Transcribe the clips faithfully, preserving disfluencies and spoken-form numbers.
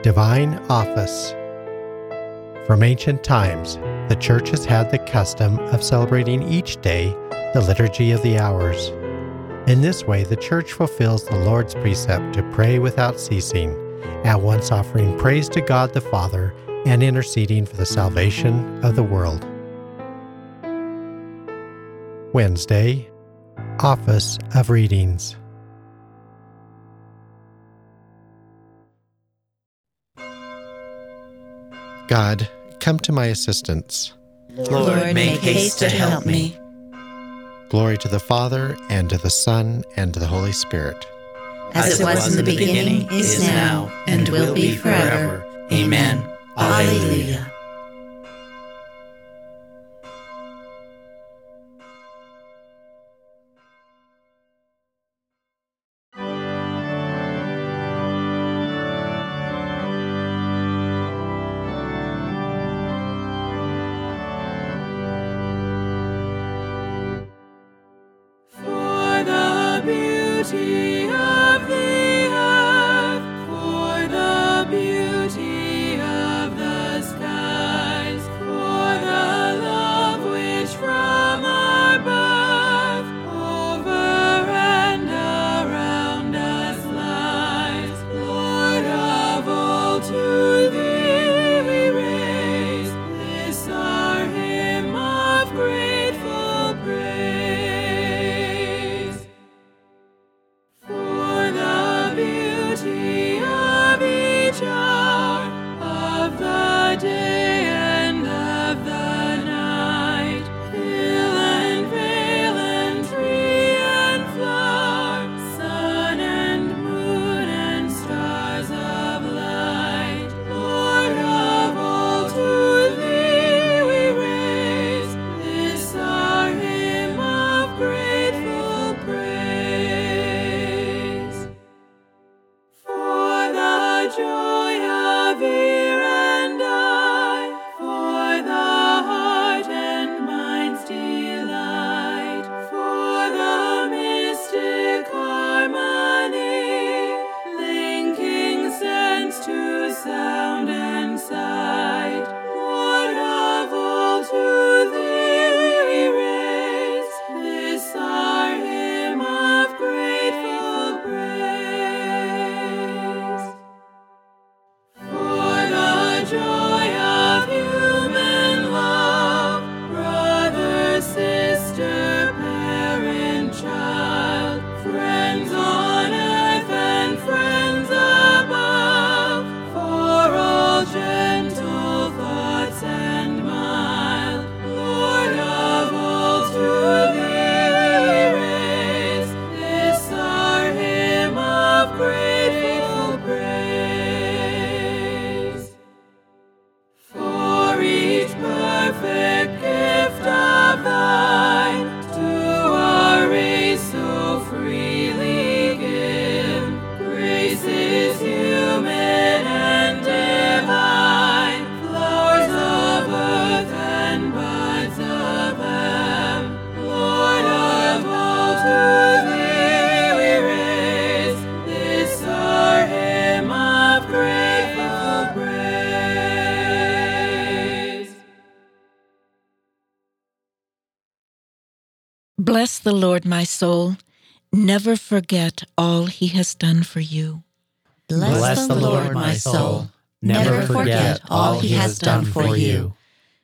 Divine Office. From ancient times, the Church has had the custom of celebrating each day the Liturgy of the Hours. In this way, the Church fulfills the Lord's precept to pray without ceasing, at once offering praise to God the Father and interceding for the salvation of the world. Wednesday, Office of Readings. God, come to my assistance. Lord, make haste to help me. Glory to the Father, and to the Son, and to the Holy Spirit. As it was in the beginning, is now, and will be forever. Amen. Alleluia. Beauty of the earth, for the beauty of the skies, for the love which from our birth over and around us lies. Lord of all, to thee we raise this our hymn of grateful praise. Hour of the day and of the night, hill and vale and tree and flower, sun and moon and stars of light. Lord of all, to thee we raise this our hymn of grateful praise. For the joy of ear and eye, for the heart and mind's delight, for the mystic harmony, linking sense to sound and sight. Lord of all, to thee we raise this our hymn of grateful praise. Joy of human love, brother, sister, parent, child, friends on earth and friends above, for all gentle thoughts and mild. Lord of all, to thee we raise this our hymn of grateful praise. Perfect gift of thine, to our race so freely given. Grace is human and divine, flowers of earth and buds of heaven. Lord of all, to thee we raise this our hymn of grateful praise. Bless the Lord, my soul. Never forget all he has done for you. Bless, Bless the Lord, my soul. Never forget all he has done for you.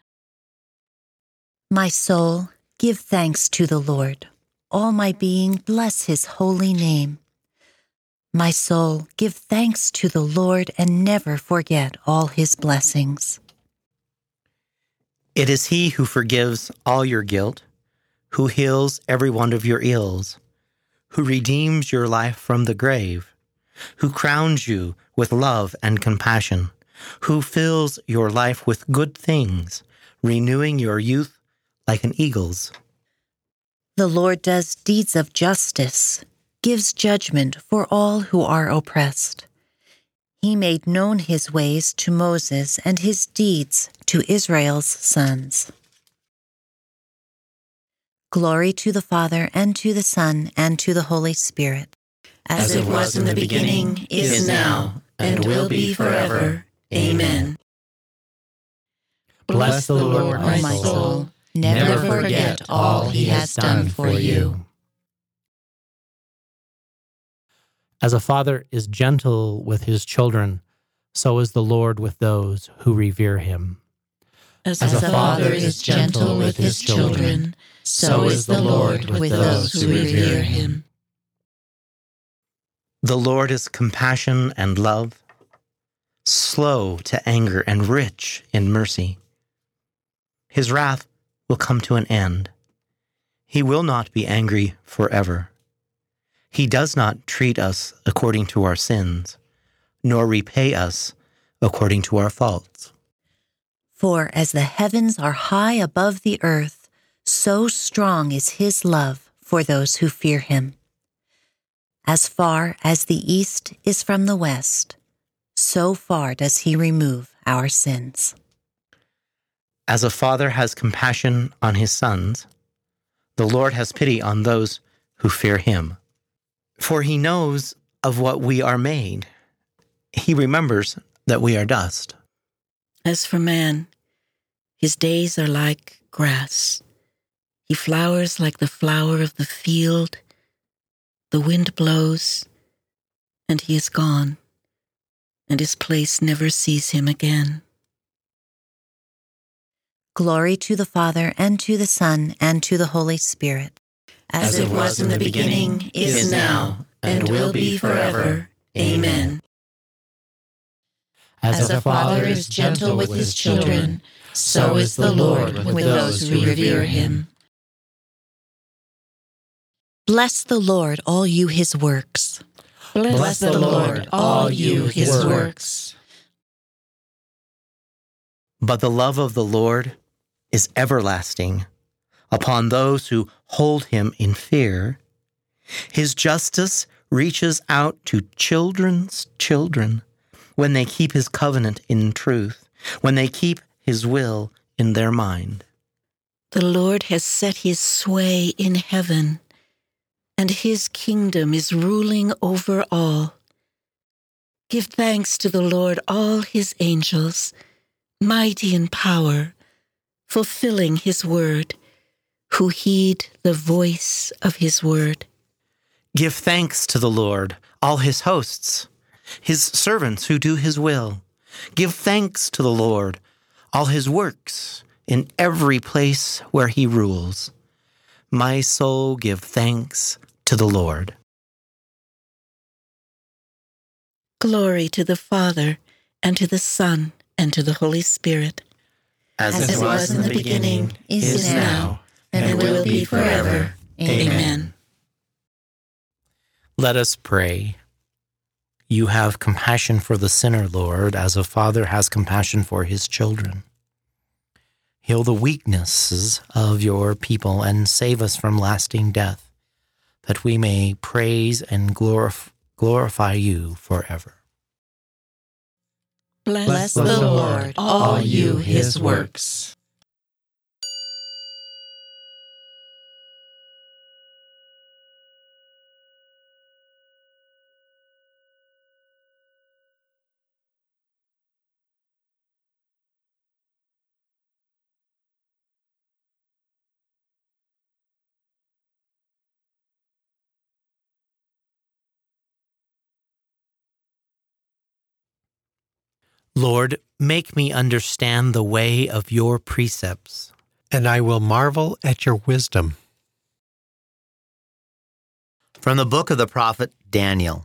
My soul, give thanks to the Lord. All my being, bless his holy name. My soul, give thanks to the Lord and never forget all his blessings. It is he who forgives all your guilt, who heals every one of your ills, who redeems your life from the grave, who crowns you with love and compassion, who fills your life with good things, renewing your youth like an eagle's. The Lord does deeds of justice, gives judgment for all who are oppressed. He made known his ways to Moses and his deeds to Israel's sons. Glory to the Father, and to the Son, and to the Holy Spirit. As it was in the beginning, is now, and will be forever. Amen. Bless the Lord, O my soul. Never forget all he has done for you. As a father is gentle with his children, so is the Lord with those who revere him. As, As a father is gentle with his children, so is the Lord with those who revere him. The Lord is compassion and love, slow to anger and rich in mercy. His wrath will come to an end. He will not be angry forever. He does not treat us according to our sins, nor repay us according to our faults. For as the heavens are high above the earth, so strong is his love for those who fear him. As far as the east is from the west, so far does he remove our sins. As a father has compassion on his sons, the Lord has pity on those who fear him. For he knows of what we are made. He remembers that we are dust. As for man, his days are like grass. He flowers like the flower of the field. The wind blows, and he is gone, and his place never sees him again. Glory to the Father, and to the Son, and to the Holy Spirit. As it was in the beginning, is now, and will be forever. Amen. As a father is gentle with his children, so is the Lord with those who revere him. Bless the Lord, all you his works. Bless the Lord, all you his works. But the love of the Lord is everlasting upon those who hold him in fear. His justice reaches out to children's children when they keep his covenant in truth, when they keep his will in their mind. The Lord has set his sway in heaven, and his kingdom is ruling over all. Give thanks to the Lord, all his angels, mighty in power, fulfilling his word, who heed the voice of his word. Give thanks to the Lord, all his hosts, his servants who do his will. Give thanks to the Lord, all his works, in every place where he rules. My soul, give thanks to the Lord. Glory to the Father, and to the Son, and to the Holy Spirit. As, As it was in the beginning, is now, and will be forever. Amen. Let us pray. You have compassion for the sinner, Lord, as a father has compassion for his children. Heal the weaknesses of your people and save us from lasting death, that we may praise and glorify, glorify you forever. Bless the Lord, all you his works. Lord, make me understand the way of your precepts, and I will marvel at your wisdom. From the book of the prophet Daniel.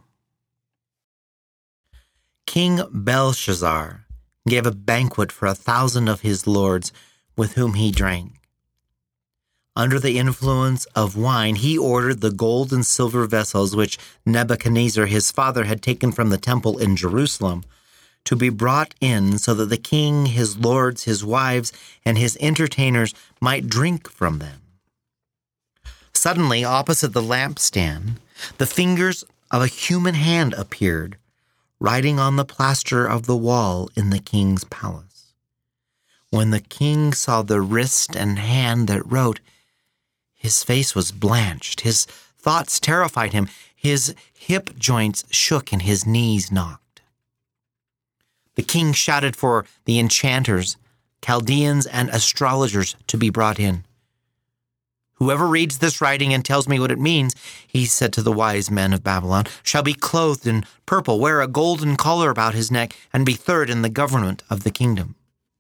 King Belshazzar gave a banquet for a thousand of his lords with whom he drank. Under the influence of wine, he ordered the gold and silver vessels which Nebuchadnezzar his father had taken from the temple in Jerusalem to be brought in so that the king, his lords, his wives, and his entertainers might drink from them. Suddenly, opposite the lampstand, the fingers of a human hand appeared, writing on the plaster of the wall in the king's palace. When the king saw the wrist and hand that wrote, his face was blanched, his thoughts terrified him, his hip joints shook, and his knees knocked. The king shouted for the enchanters, Chaldeans, and astrologers to be brought in. "Whoever reads this writing and tells me what it means," he said to the wise men of Babylon, "shall be clothed in purple, wear a golden collar about his neck, and be third in the government of the kingdom."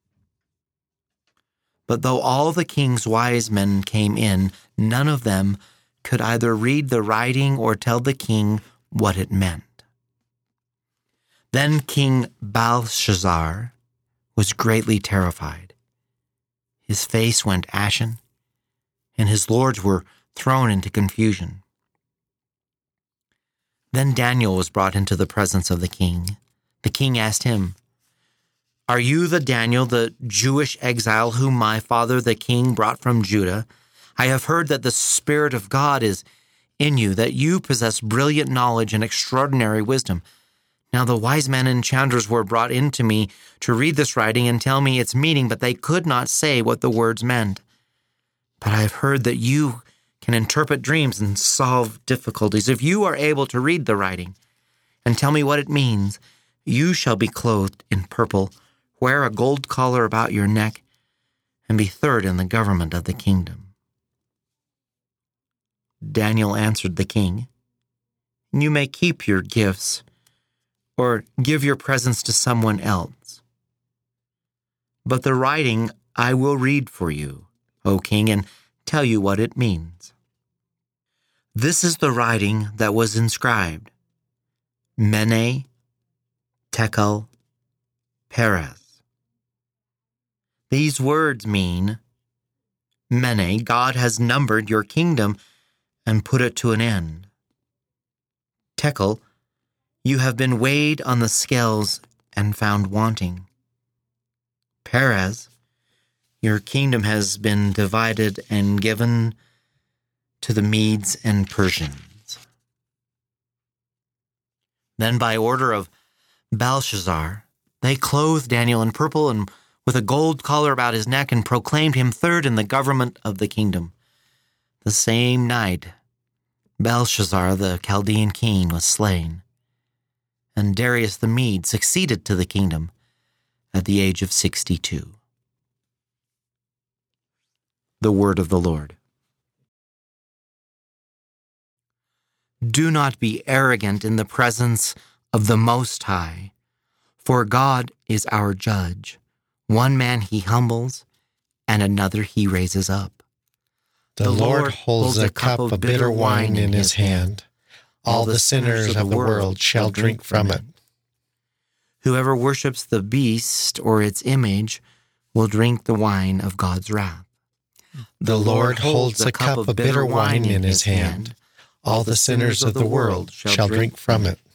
But though all the king's wise men came in, none of them could either read the writing or tell the king what it meant. Then King Belshazzar was greatly terrified. His face went ashen, and his lords were thrown into confusion. Then Daniel was brought into the presence of the king. The king asked him, "Are you the Daniel, the Jewish exile whom my father the king brought from Judah? I have heard that the Spirit of God is in you, that you possess brilliant knowledge and extraordinary wisdom. Now the wise men and enchanters were brought in to me to read this writing and tell me its meaning, but they could not say what the words meant. But I have heard that you can interpret dreams and solve difficulties. If you are able to read the writing and tell me what it means, you shall be clothed in purple, wear a gold collar about your neck, and be third in the government of the kingdom." Daniel answered the king, "You may keep your gifts, or give your presents to someone else. But the writing I will read for you, O king, and tell you what it means. This is the writing that was inscribed: Mene, Tekel, Perez. These words mean, Mene, God has numbered your kingdom and put it to an end. Tekel, you have been weighed on the scales and found wanting. Perez, your kingdom has been divided and given to the Medes and Persians." Then by order of Belshazzar, they clothed Daniel in purple and with a gold collar about his neck and proclaimed him third in the government of the kingdom. The same night, Belshazzar, the Chaldean king, was slain, and Darius the Mede succeeded to the kingdom at the age of sixty-two. The word of the Lord. Do not be arrogant in the presence of the Most High, for God is our judge. One man he humbles, and another he raises up. The, the Lord, Lord holds a cup of bitter wine in his hand. All the sinners of the world shall drink from it. Whoever worships the beast or its image will drink the wine of God's wrath. The Lord holds a cup of bitter wine in his hand. All the sinners of the world shall drink from it.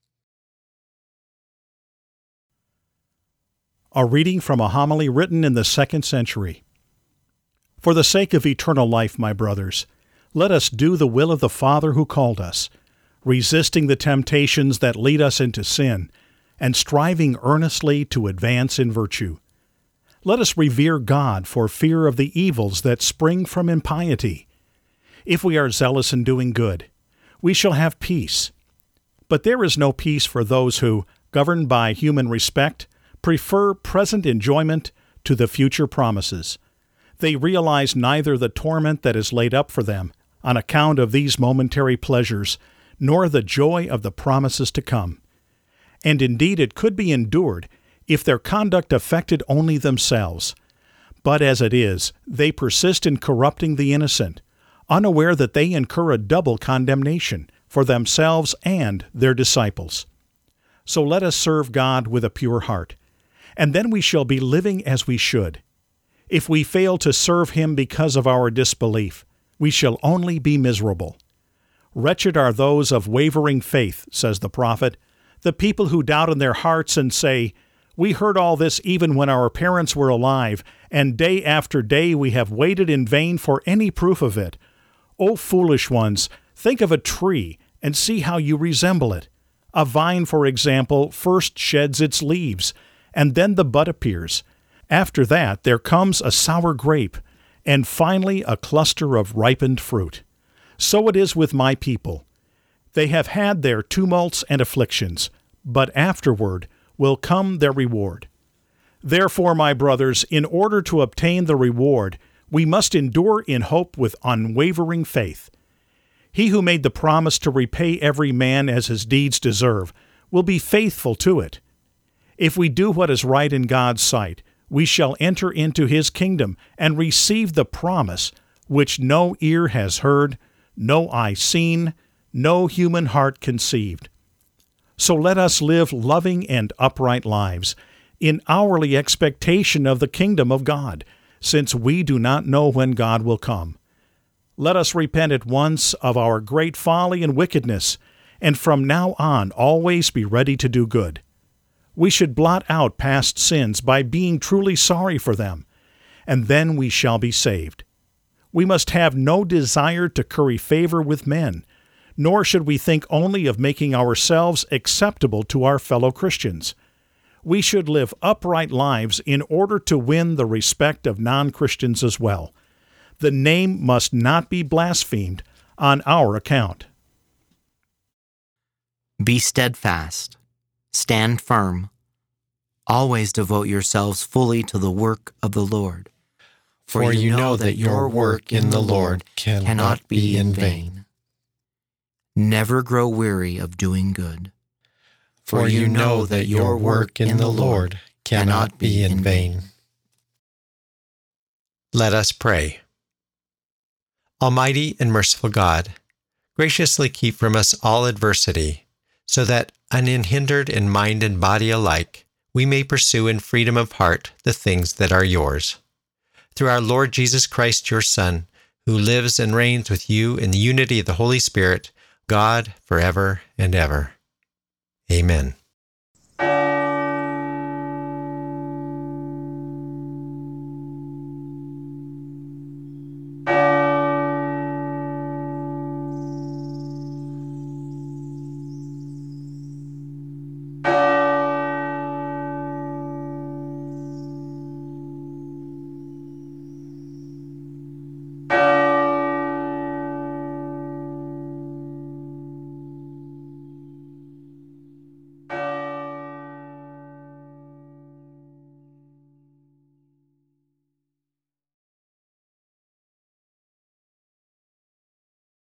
A reading from a homily written in the second century. For the sake of eternal life, my brothers, let us do the will of the Father who called us, resisting the temptations that lead us into sin, and striving earnestly to advance in virtue. Let us revere God for fear of the evils that spring from impiety. If we are zealous in doing good, we shall have peace. But there is no peace for those who, governed by human respect, prefer present enjoyment to the future promises. They realize neither the torment that is laid up for them on account of these momentary pleasures, nor the joy of the promises to come. And indeed it could be endured if their conduct affected only themselves. But as it is, they persist in corrupting the innocent, unaware that they incur a double condemnation for themselves and their disciples. So let us serve God with a pure heart, and then we shall be living as we should. If we fail to serve Him because of our disbelief, we shall only be miserable. Wretched are those of wavering faith, says the prophet, the people who doubt in their hearts and say, "We heard all this even when our parents were alive, and day after day we have waited in vain for any proof of it. O foolish ones, think of a tree and see how you resemble it. A vine, for example, first sheds its leaves, and then the bud appears. After that there comes a sour grape, and finally a cluster of ripened fruit. So it is with my people. They have had their tumults and afflictions, but afterward, will come their reward. Therefore, my brothers, in order to obtain the reward, we must endure in hope with unwavering faith. He who made the promise to repay every man as his deeds deserve will be faithful to it. If we do what is right in God's sight, we shall enter into his kingdom and receive the promise which no ear has heard, no eye seen, no human heart conceived. So let us live loving and upright lives, in hourly expectation of the kingdom of God, since we do not know when God will come. Let us repent at once of our great folly and wickedness, and from now on always be ready to do good. We should blot out past sins by being truly sorry for them, and then we shall be saved. We must have no desire to curry favor with men, nor should we think only of making ourselves acceptable to our fellow Christians. We should live upright lives in order to win the respect of non-Christians as well. The name must not be blasphemed on our account. Be steadfast, stand firm, always devote yourselves fully to the work of the Lord. For, For you know that your work in the Lord cannot be in vain. Never grow weary of doing good. For you know that your work in the Lord cannot be in vain. Let us pray. Almighty and merciful God, graciously keep from us all adversity, so that, unhindered in mind and body alike, we may pursue in freedom of heart the things that are yours. Through our Lord Jesus Christ, your Son, who lives and reigns with you in the unity of the Holy Spirit, God, forever and ever. Amen.